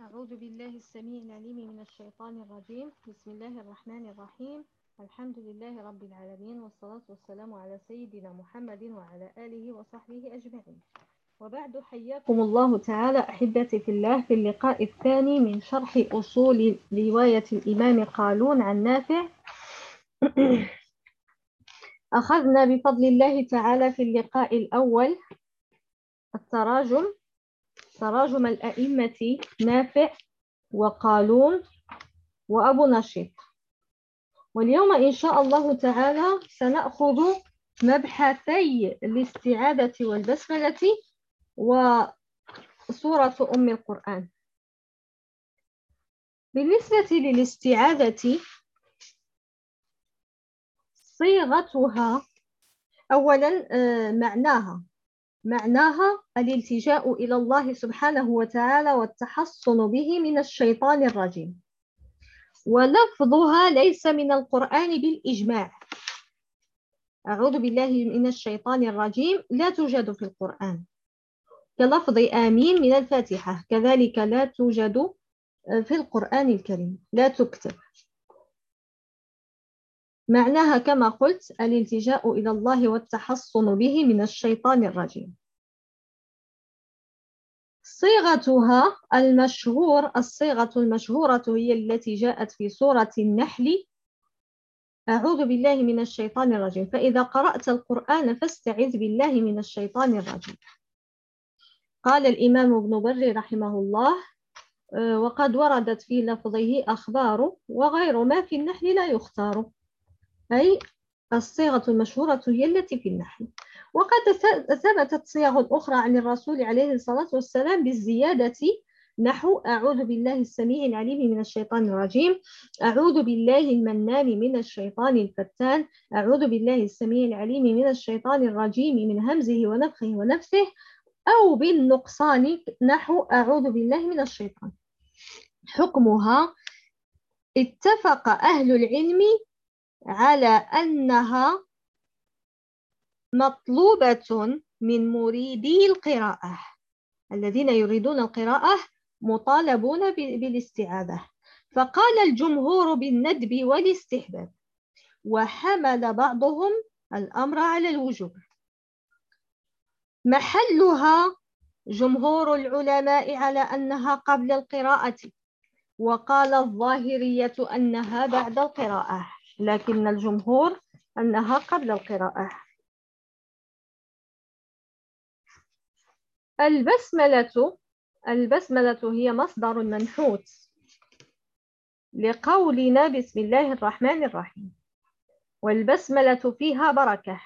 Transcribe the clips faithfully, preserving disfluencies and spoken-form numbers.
أعوذ بالله السميع العليم من الشيطان الرجيم. بسم الله الرحمن الرحيم. الحمد لله رب العالمين، والصلاة والسلام على سيدنا محمد وعلى آله وصحبه أجمعين. وبعد، حياكم الله تعالى أحبتي في الله في اللقاء الثاني من شرح أصول رواية الإمام قالون عن نافع. أخذنا بفضل الله تعالى في اللقاء الأول التراجم تراجم الأئمة نافع وقالون وأبو نشيط، واليوم إن شاء الله تعالى سنأخذ مبحثي الاستعاذة والبسملة وسورة أم القرآن. بالنسبة للاستعاذة، صيغتها أولا معناها معناها الالتجاء إلى الله سبحانه وتعالى والتحصن به من الشيطان الرجيم، ولفظها ليس من القرآن بالإجماع. أعوذ بالله من الشيطان الرجيم لا توجد في القرآن، كلفظ آمين من الفاتحة كذلك لا توجد في القرآن الكريم، لا تكتب. معناها كما قلت الالتجاء إلى الله والتحصن به من الشيطان الرجيم. صيغتها المشهور الصيغة المشهورة هي التي جاءت في سورة النحل: أعوذ بالله من الشيطان الرجيم، فإذا قرأت القرآن فاستعذ بالله من الشيطان الرجيم. قال الإمام ابن بر رحمه الله: وقد وردت في لفظه أخبار، وغير ما في النحل لا يختار. أي الصيغة المشهورة هي التي في النحل. وقد ثبتت صيغ أخرى عن الرسول عليه الصلاة والسلام بالزيادة، نحو أعوذ بالله السميع العليم من الشيطان الرجيم، أعوذ بالله المنان من الشيطان الفتان، أعوذ بالله السميع العليم من الشيطان الرجيم من همزه ونفخه ونفثه، أو بالنقصان نحو أعوذ بالله من الشيطان. حكمها: اتفق أهل العلم على أنها مطلوبة من مريدي القراءة، الذين يريدون القراءة مطالبون بالاستعاذة. فقال الجمهور بالندب والاستحباب، وحمل بعضهم الأمر على الوجوب. محلها جمهور العلماء على أنها قبل القراءة، وقال الظاهرية أنها بعد القراءة، لكن الجمهور أنها قبل القراءة. البسملة البسملة هي مصدر منحوت لقولنا بسم الله الرحمن الرحيم، والبسملة فيها بركة.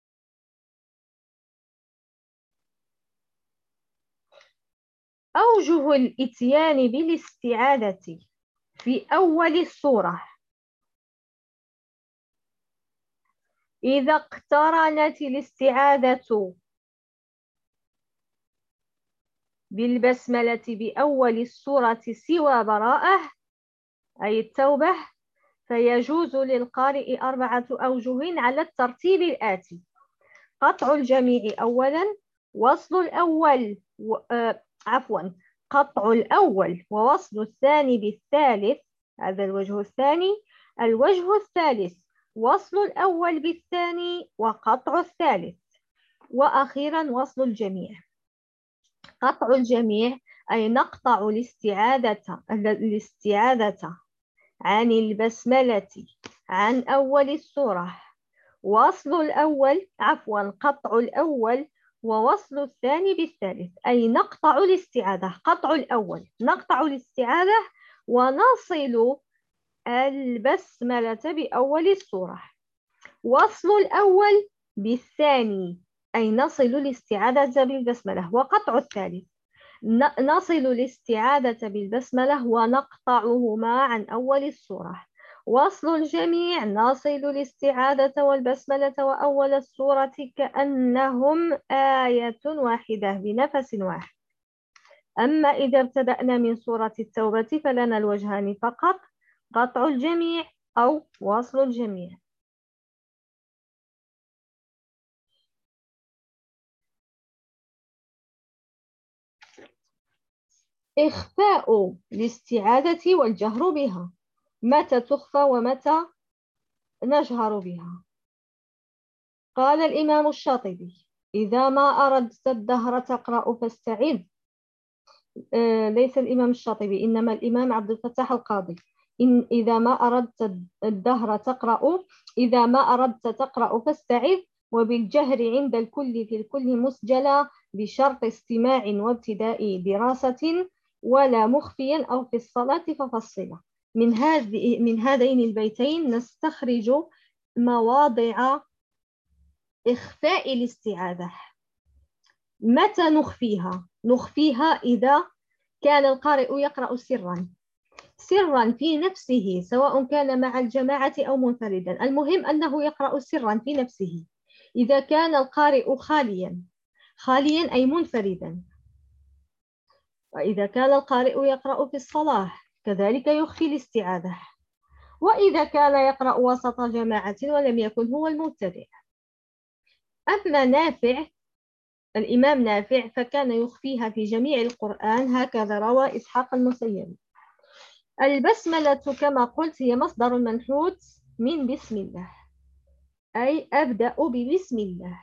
أوجه الإتيان بالاستعاذة في أول السورة: إذا اقترنت الاستعاذة بالبسملة بأول السورة سوى براءة أي التوبة، فيجوز للقارئ أربعة أوجه على الترتيب الآتي: قطع الجميع أولا، وصل الأول و... آه عفوا قطع الأول ووصل الثاني بالثالث، هذا الوجه الثاني. الوجه الثالث وصل الأول بالثاني وقطع الثالث، وأخيرا وصل الجميع. قطع الجميع أي نقطع الاستعاذة الاستعاذة عن البسملة عن أول السورة. وصل الأول عفوا قطع الأول ووصل الثاني بالثالث، أي نقطع الاستعاذة. قطع الأول نقطع الاستعاذة ونصل البسملة بأول السورة. وصل الأول بالثاني أي نصل الاستعاذة بالبسملة. وقطع الثالث نصل الاستعاذة بالبسملة ونقطعهما عن أول السورة. وصل الجميع نصل الاستعاذة والبسملة وأول السورة كأنهم آية واحدة بنفس واحد. أما إذا ابتدأنا من سورة التوبة فلنا الوجهان فقط: قطع الجميع أو وصل الجميع. إخفاء الاستعاذة والجهر بها، متى تخفى ومتى نجهر بها؟ قال الإمام الشاطبي: إذا ما أردت الدهر تقرأ فاستعذ. آه ليس الإمام الشاطبي، إنما الإمام عبد الفتاح القاضي. إن إذا ما أردت الدهر تقرأ إذا ما أردت تقرأ فاستعذ، وبالجهر عند الكل في الكل مسجلا، بشرط استماع وابتداء دراسة، ولا مخفيا أو في الصلاة ففصلا. من هذه من هذين البيتين نستخرج مواضع إخفاء الاستعاذة. متى نخفيها؟ نخفيها إذا كان القارئ يقرأ سرا سرا في نفسه، سواء كان مع الجماعة أو منفردا، المهم أنه يقرأ سرا في نفسه. إذا كان القارئ خاليا خاليا أي منفردا، وإذا كان القارئ يقرأ في الصلاة كذلك يخفي الاستعاذة، وإذا كان يقرأ وسط جماعة ولم يكن هو المبتدئ. أما نافع، الإمام نافع، فكان يخفيها في جميع القرآن، هكذا روى إسحاق المسيبي. البسملة كما قلت هي مصدر منحوت من بسم الله، أي أبدأ ببسم الله.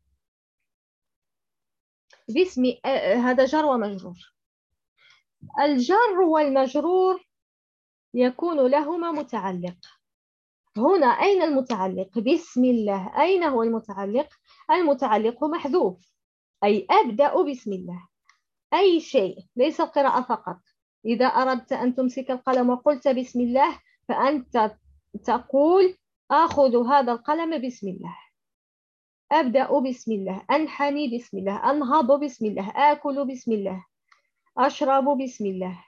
بسم هذا جر ومجرور. الجر والمجرور يكون لهما متعلق. هنا أين المتعلق؟ بسم الله. أين هو المتعلق؟ المتعلق محذوف، أي أبدأ بسم الله. أي شيء، ليس القراءة فقط. إذا أردت أن تمسك القلم وقلت بسم الله، فأنت تقول آخذ هذا القلم بسم الله، أبدأ بسم الله، أنحني بسم الله، أنهض بسم الله، آكل بسم الله، أشرب بسم الله.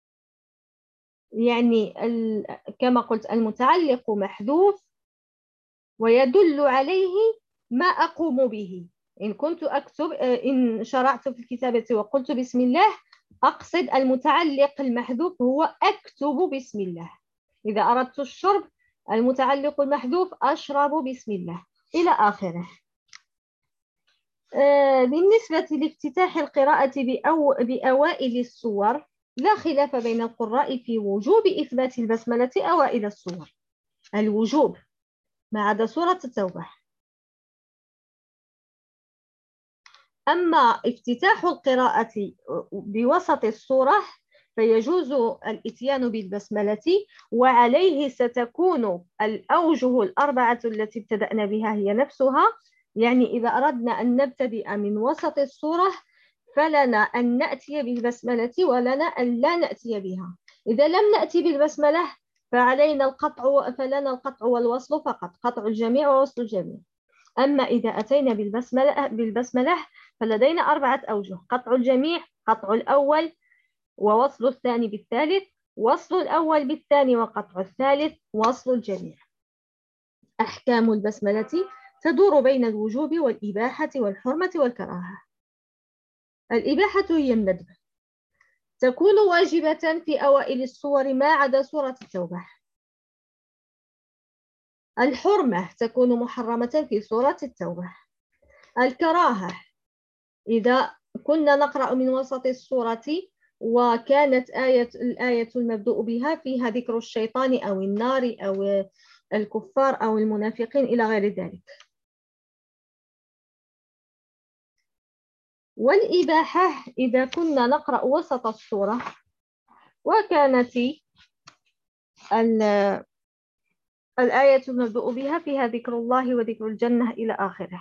يعني كما قلت المتعلق محذوف، ويدل عليه ما أقوم به. إن كنت أكتب إن شرعت في الكتابة وقلت بسم الله، أقصد المتعلق المحذوف هو أكتب بسم الله. إذا أردت الشرب، المتعلق المحذوف أشرب بسم الله، إلى آخره. بالنسبة لافتتاح القراءة بأوائل السور، لا خلاف بين القراء في وجوب إثبات البسملة أوائل السور، الوجوب ما عدا سورة التوبة. أما افتتاح القراءة بوسط السورة فيجوز الإتيان بالبسملة، وعليه ستكون الأوجه الأربعة التي ابتدأنا بها هي نفسها. يعني إذا أردنا أن نبتدئ من وسط السورة فلنا أن نأتي بالبسملة، ولنا أن لا نأتي بها. إذا لم نأتي بالبسملة فعلينا القطع فلنا القطع والوصل فقط، قطع الجميع ووصل الجميع. أما إذا أتينا بالبسملة, بالبسملة فلدينا أربعة أوجه: قطع الجميع، قطع الأول، ووصل الثاني بالثالث، وصل الأول بالثاني وقطع الثالث، وصل الجميع. أحكام البسملة تدور بين الوجوب والإباحة والحرمة والكراهة. الإباحة هي الندب، تكون واجبة في أوائل السور ما عدا سورة التوبة. الحرمة تكون محرمة في سورة التوبة. الكراهة إذا كنا نقرأ من وسط السورة وكانت آية الآية المبدوء بها فيها ذكر الشيطان أو النار أو الكفار أو المنافقين إلى غير ذلك. والإباحة إذا كنا نقرأ وسط السورة وكانت الآية المبدوء بها فيها ذكر الله وذكر الجنة إلى آخره.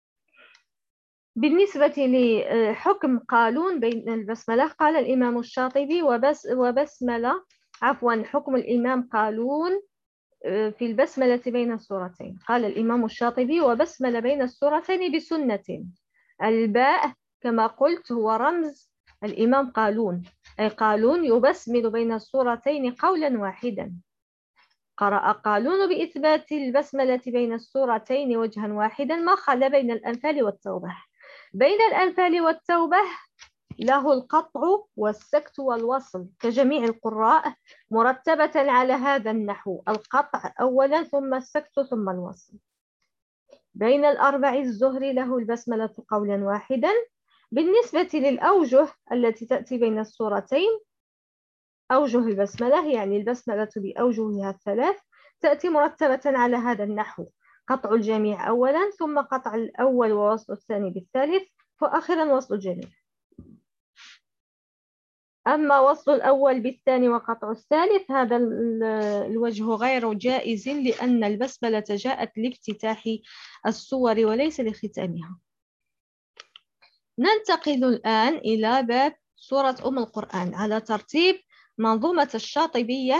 بالنسبة لحكم قالون بين البسملة، قال الإمام الشاطبي وبس وبسملة عفوا حكم الإمام قالون في البسملة بين السورتين. قال الإمام الشاطبي: وبسملة بين السورتين بسنة. الباء كما قلت هو رمز الإمام قالون، أي قالون يبسمل بين السورتين قولا واحدا. قرأ قالون بإثبات البسملة بين السورتين وجها واحدا، ما خلا بين الأنفال والتوبة. بين الأنفال والتوبة له القطع والسكت والوصل كجميع القراء، مرتبة على هذا النحو: القطع أولا ثم السكت ثم الوصل. بين الأربع الزهري له البسملة قولا واحدا، بالنسبة للأوجه التي تأتي بين السورتين، أوجه البسملة يعني البسملة بأوجهها الثلاث تأتي مرتبة على هذا النحو: قطع الجميع أولا، ثم قطع الأول ووصل الثاني بالثالث، وأخيرا وصل الجميع. أما وصل الأول بالثاني وقطع الثالث هذا الوجه غير جائز، لأن البسملة جاءت لافتتاح السور وليس لختامها. ننتقل الآن إلى باب سورة أم القرآن على ترتيب منظومة الشاطبية.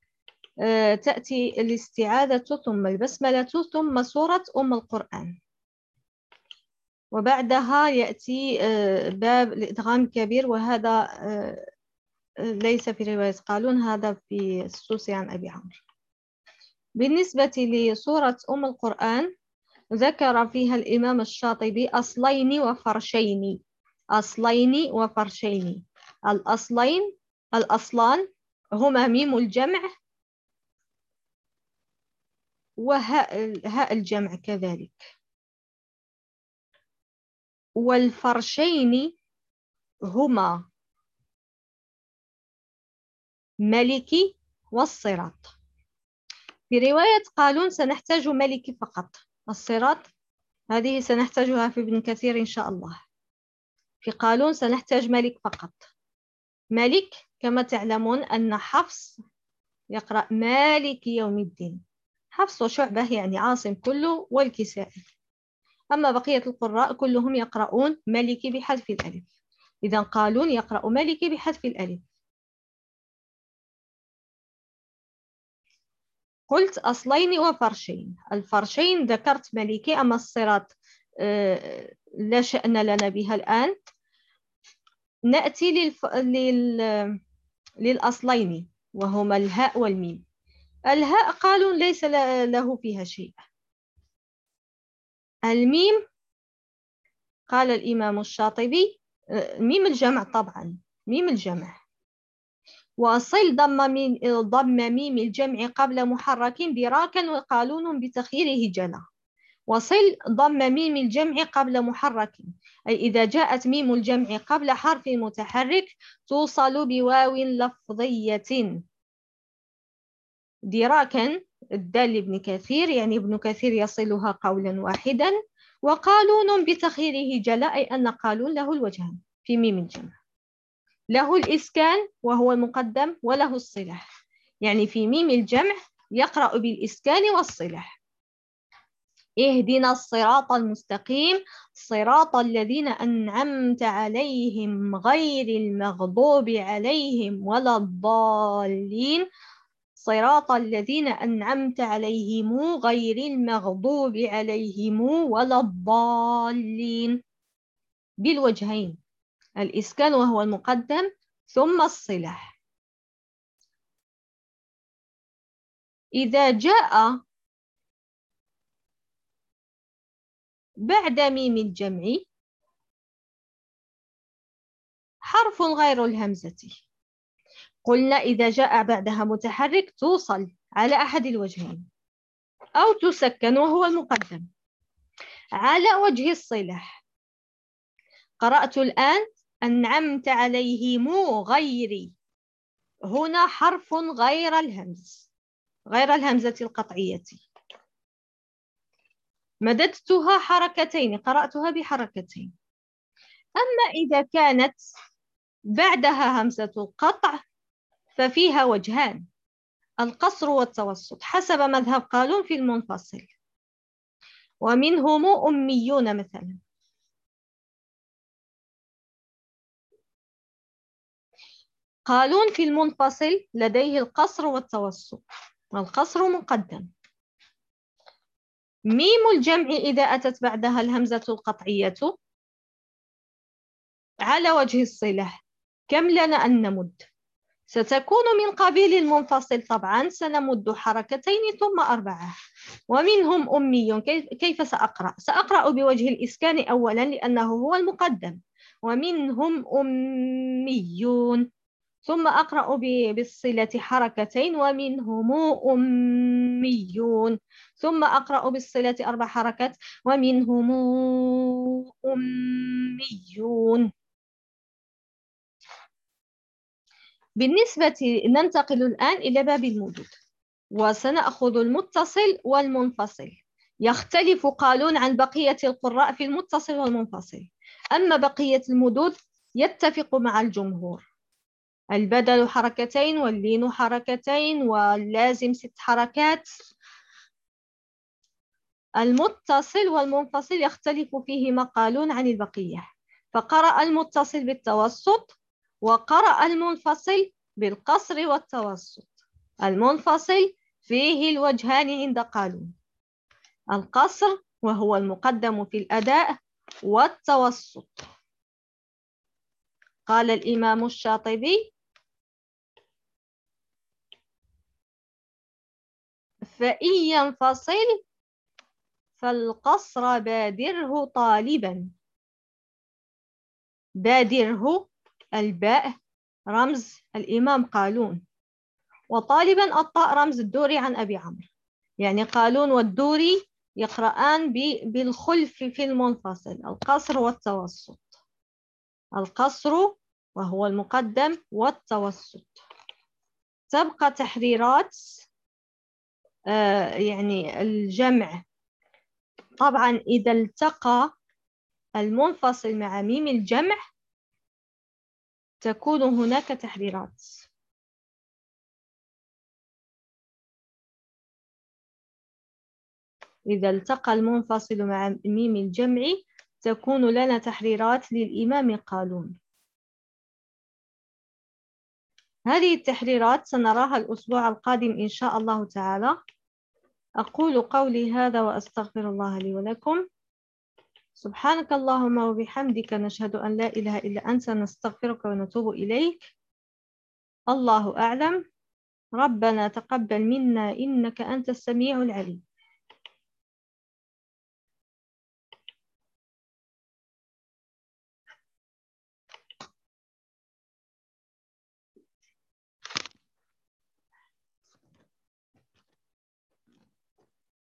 تأتي الاستعاذة ثم البسملة ثم سورة أم القرآن، وبعدها يأتي باب الإدغام الكبير، وهذا ليس في رواية قالون، هذا في السوسي عن أبي عمرو. بالنسبة لسورة أم القرآن ذكر فيها الإمام الشاطبي أصلين وفرشين. أصلين وفرشين. الأصلين الأصلان هما ميم الجمع وهاء الجمع كذلك، والفرشين هما ملكي والصراط. في رواية قالون سنحتاج ملكي فقط، الصراط هذه سنحتاجها في ابن كثير إن شاء الله. في قالون سنحتاج ملك فقط. ملك كما تعلمون أن حفص يقرأ مالك يوم الدين، حفص وشعبة يعني عاصم كله والكسائي، أما بقية القراء كلهم يقرؤون ملك بحذف الألف، إذا قالون يقرأ ملك بحذف الألف. قلت أصلين وفرشين. الفرشين ذكرت ملكي، أما الصراط لا شأن لنا بها الآن. نأتي للف... لل... للأصلين وهما الهاء والميم. الهاء قالوا ليس له فيها شيء. الميم قال الإمام الشاطبي ميم الجمع، طبعا ميم الجمع. وصل ضم ميم, ضم ميم الجمع قبل محرك براكا وقالون بتخييره جلا. وصل ضم ميم الجمع قبل محرك، أي إذا جاءت ميم الجمع قبل حرف متحرك توصل بواو لفظية. دراكا الدال ابن كثير يعني ابن كثير يصلها قولا واحدا. وقالون بتخييره جلا، أي أن قالون له الوجهان في ميم الجمع، له الإسكان وهو المقدم وله الصلح، يعني في ميم الجمع يقرأ بالإسكان والصلح. اهدنا الصراط المستقيم صراط الذين أنعمت عليهم غير المغضوب عليهم ولا الضالين. صراط الذين أنعمت عليهم غير المغضوب عليهم ولا الضالين، بالوجهين، الإسكان وهو المقدم ثم الصلح. إذا جاء بعد ميم الجمع حرف غير الهمزة، قلنا إذا جاء بعدها متحرك توصل على أحد الوجهين أو تسكن وهو المقدم. على وجه الصلح قرأت الآن أنعمت عليهم غيري، هنا حرف غير الهمز، غير الهمزة القطعية، مددتها حركتين، قرأتها بحركتين. أما إذا كانت بعدها همزة القطع ففيها وجهان، القصر والتوسط حسب مذهب قالون في المنفصل، ومنهم أميون مثلا. قالون في المنفصل لديه القصر والتوسط، والقصر مقدم. ميم الجمع إذا أتت بعدها الهمزة القطعية على وجه الصلة كم لنا أن نمد؟ ستكون من قبيل المنفصل طبعا، سنمد حركتين ثم أربعة. ومنهم أمي، كيف سأقرأ؟ سأقرأ بوجه الإسكان أولا لأنه هو المقدم. ومنهم أميون، ثم أقرأ بالصلة حركتين ومنهم أميون. ثم أقرأ بالصلة أربع حركات ومنهم أميون. بالنسبة ننتقل الآن إلى باب المدود، وسنأخذ المتصل والمنفصل. يختلف قالون عن بقية القراء في المتصل والمنفصل، أما بقية المدود يتفق مع الجمهور. البدل حركتين واللين حركتين واللازم ست حركات. المتصل والمنفصل يختلف فيهما قالون عن البقية، فقرأ المتصل بالتوسط وقرأ المنفصل بالقصر والتوسط. المنفصل فيه الوجهان عند قالون: القصر وهو المقدم في الأداء، والتوسط. قال الإمام الشاطبي: فإن ينفصل فالقصر بادره طالبا. بادره الباء رمز الإمام قالون، وطالبا الطاء رمز الدوري عن أبي عمرو. يعني قالون والدوري يقرآن بالخلف في المنفصل: القصر والتوسط. القصر وهو المقدم والتوسط. تبقى تحريرات آه يعني الجمع. طبعا إذا التقى المنفصل مع ميم الجمع تكون هناك تحريرات. إذا التقى المنفصل مع ميم الجمع تكون لنا تحريرات للإمام قالون. هذه التحريرات سنراها الأسبوع القادم إن شاء الله تعالى. أقول قولي هذا وأستغفر الله لي ولكم. سبحانك اللهم وبحمدك، نشهد أن لا إله إلا أنت، نستغفرك ونتوب إليك. الله أعلم. ربنا تقبل منا إنك أنت السميع العليم.